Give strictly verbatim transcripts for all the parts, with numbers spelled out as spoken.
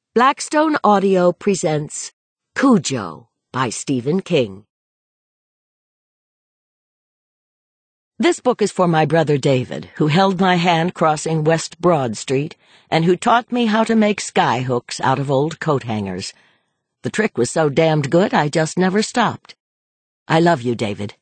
Blackstone Audio presents Cujo by Stephen King. This book is for my brother David, who held my hand crossing West Broad Street and who taught me how to make sky hooks out of old coat hangers. The trick was so damned good I just never stopped. I love you, David.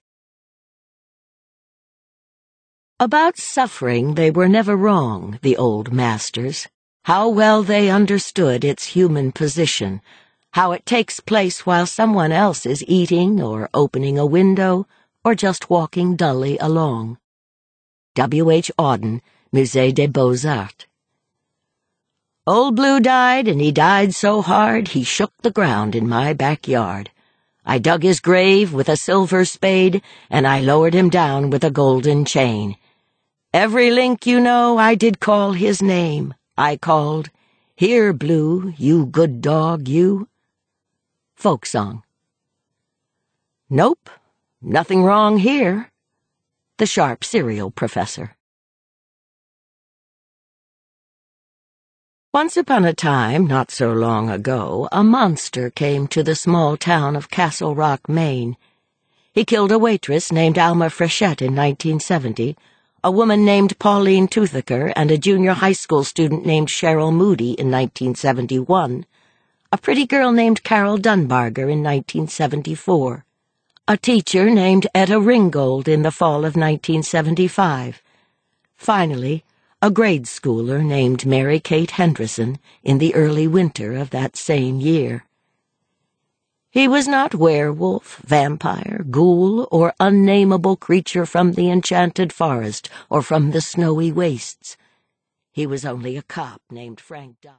About suffering they were never wrong, the old masters. How well they understood its human position, how it takes place while someone else is eating or opening a window or just walking dully along. W H Auden, Musée des Beaux-Arts. Old Blue died, and he died so hard he shook the ground in my backyard. I dug his grave with a silver spade, and I lowered him down with a golden chain. Every link, you know, I did call his name. I called, "Here, Blue, you good dog, you." Folk song. Nope, nothing wrong here. The Sharp Cereal Professor. Once upon a time, not so long ago, a monster came to the small town of Castle Rock, Maine. He killed a waitress named Alma Frechette in nineteen seventy, a woman named Pauline Toothaker, and a junior high school student named Cheryl Moody in nineteen seventy-one, a pretty girl named Carol Dunbarger in nineteen seventy-four, a teacher named Etta Ringgold in the fall of nineteen seventy-five, finally, a grade schooler named Mary Kate Henderson in the early winter of that same year. He was not werewolf, vampire, ghoul, or unnameable creature from the enchanted forest or from the snowy wastes. He was only a cop named Frank Dodd.